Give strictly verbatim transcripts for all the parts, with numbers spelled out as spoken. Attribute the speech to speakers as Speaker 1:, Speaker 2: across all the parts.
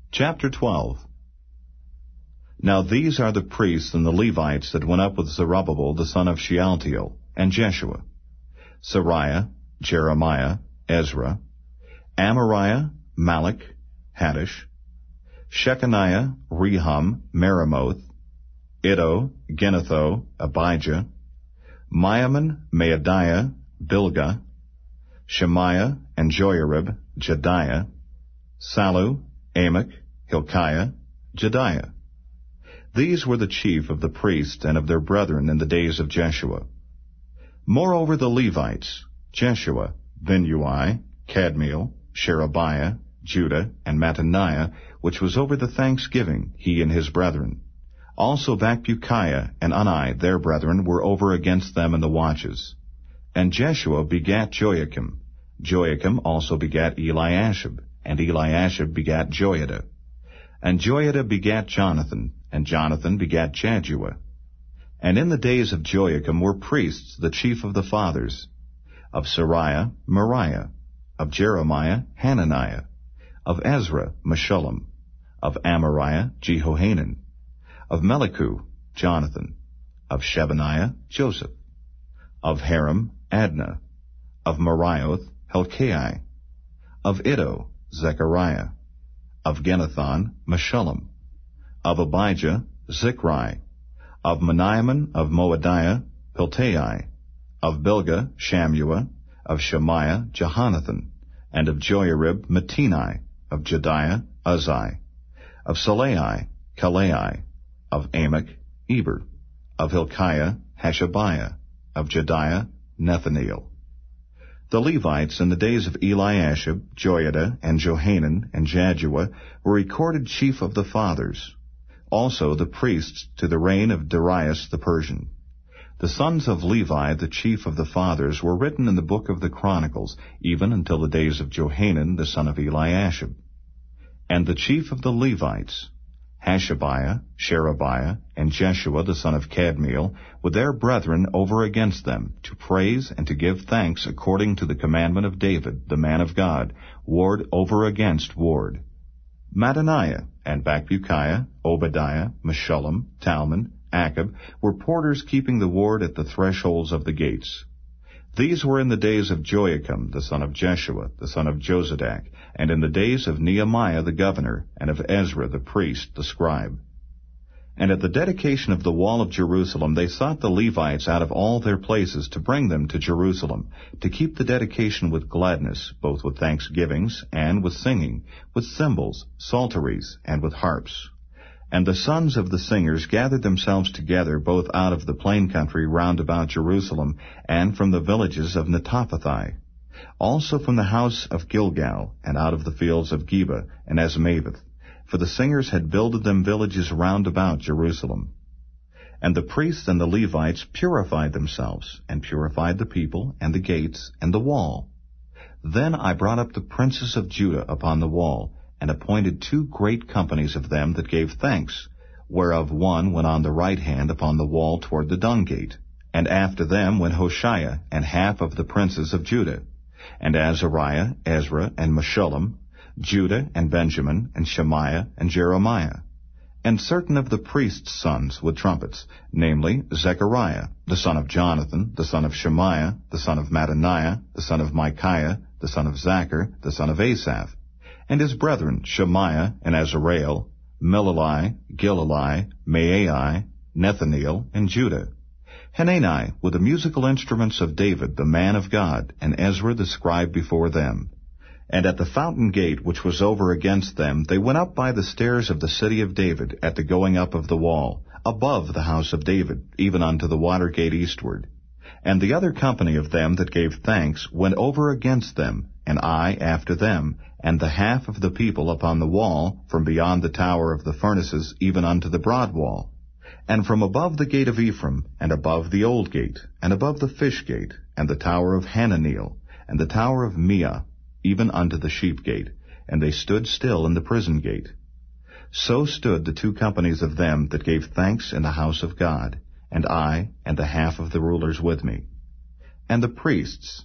Speaker 1: Chapter twelve. Now these are the priests and the Levites that went up with Zerubbabel the son of Shealtiel, and Jeshua: Seraiah, Jeremiah, Ezra, Amariah, Malach, Haddish, Shechaniah, Rehum, Meremoth, Iddo, Ginnetho, Abijah, Miamin, Maadiah, Bilgah, Shemaiah, and Joiarib, Jediah, Sallu, Amok, Hilkiah, Jediah. These were the chief of the priests and of their brethren in the days of Jeshua. Moreover the Levites, Jeshua, Binnui, Kadmiel, Sherebiah, Judah, and Mattaniah, which was over the thanksgiving, he and his brethren. Also Bakbukiah and Unni, their brethren, were over against them in the watches. And Jeshua begat Joachim. Joachim also begat Eliashib, and Eliashib begat Joiada. And Joiada begat Jonathan, and Jonathan begat Jaddua. And in the days of Joachim were priests, the chief of the fathers: of Seraiah, Moriah; of Jeremiah, Hananiah; of Ezra, Meshullam; of Amariah, Jehohanan; of Melichu, Jonathan; of Shebaniah, Joseph; of Harim, Adnah; of Marioth, Helkai; of Iddo, Zechariah; of Ginnethon, Meshullam; of Abijah, Zichri; of Meniamin of Moadiah, Piltai; of Bilgah, Shammua; of Shemaiah, Jehonathan; and of Joiarib, Mattini; of Jediah, Uzzi; of Salai, Kalai; of Amok, Eber; of Hilkiah, Hashabiah; of Jediah, Nethaneel. The Levites in the days of Eliashib, Joiada, and Johanan, and Jaddua were recorded chief of the fathers. Also the priests to the reign of Darius the Persian. The sons of Levi, the chief of the fathers, were written in the book of the Chronicles, even until the days of Johanan the son of Eliashib. And the chief of the Levites, Hashabiah, Sherebiah, and Jeshua the son of Kadmiel, with their brethren over against them, to praise and to give thanks according to the commandment of David, the man of God, ward over against ward. Mattaniah, and Bakbukiah, Obadiah, Meshullam, Talmon, Akab, were porters keeping the ward at the thresholds of the gates. These were in the days of Joachim, the son of Jeshua, the son of Jozadak, and in the days of Nehemiah the governor, and of Ezra the priest, the scribe. And at the dedication of the wall of Jerusalem they sought the Levites out of all their places to bring them to Jerusalem, to keep the dedication with gladness, both with thanksgivings, and with singing, with cymbals, psalteries, and with harps. And the sons of the singers gathered themselves together both out of the plain country round about Jerusalem, and from the villages of Netophathi, also from the house of Gilgal, and out of the fields of Geba and Azmaveth, for the singers had builded them villages round about Jerusalem. And the priests and the Levites purified themselves, and purified the people, and the gates, and the wall. Then I brought up the princes of Judah upon the wall, and appointed two great companies of them that gave thanks, whereof one went on the right hand upon the wall toward the dung gate. And after them went Hoshea, and half of the princes of Judah, and Azariah, Ezra, and Meshullam, Judah, and Benjamin, and Shemaiah, and Jeremiah, and certain of the priests' sons with trumpets, namely Zechariah, the son of Jonathan, the son of Shemaiah, the son of Mattaniah, the son of Micaiah, the son of Zachar, the son of Asaph, and his brethren Shemaiah, and Azareel, Milalai, Gilalai, Maai, Nethaneel, and Judah, Hanani with the musical instruments of David the man of God, and Ezra the scribe before them. And at the fountain gate which was over against them they went up by the stairs of the city of David at the going up of the wall, above the house of David, even unto the water gate eastward. And the other company of them that gave thanks went over against them, and I after them, and the half of the people upon the wall, from beyond the tower of the furnaces even unto the broad wall, and from above the gate of Ephraim, and above the old gate, and above the fish gate, and the tower of Hananeel, and the tower of Meah, even unto the sheep gate, and they stood still in the prison gate. So stood the two companies of them that gave thanks in the house of God, and I, and the half of the rulers with me. And the priests,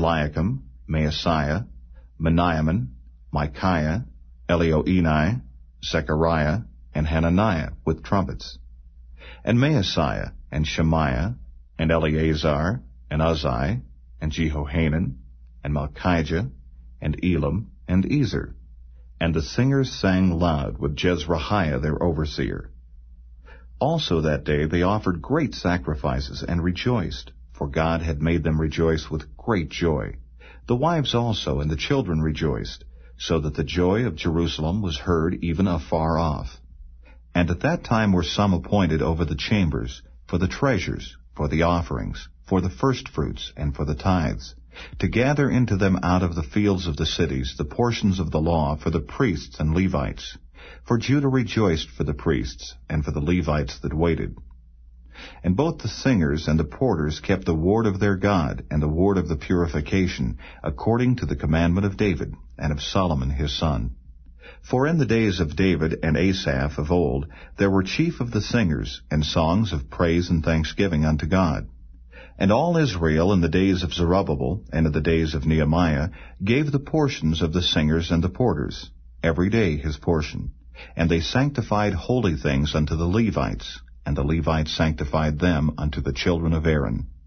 Speaker 1: Eliakim, Maaseiah, Meniamin, Micaiah, Elioenai, Zechariah, and Hananiah with trumpets, and Maaseiah, and Shemaiah, and Eleazar, and Uzzi, and Jehohanan, and Malchijah, and Elam, and Ezer. And the singers sang loud with Jezrahiah their overseer. Also that day they offered great sacrifices and rejoiced, for God had made them rejoice with great joy. The wives also and the children rejoiced, so that the joy of Jerusalem was heard even afar off. And at that time were some appointed over the chambers, for the treasures, for the offerings, for the firstfruits, and for the tithes, to gather into them out of the fields of the cities the portions of the law for the priests and Levites. For Judah rejoiced for the priests, and for the Levites that waited. And both the singers and the porters kept the ward of their God, and the ward of the purification, according to the commandment of David, and of Solomon his son. For in the days of David and Asaph of old there were chief of the singers, and songs of praise and thanksgiving unto God. And all Israel in the days of Zerubbabel, and in the days of Nehemiah, gave the portions of the singers and the porters, every day his portion. And they sanctified holy things unto the Levites, and the Levites sanctified them unto the children of Aaron.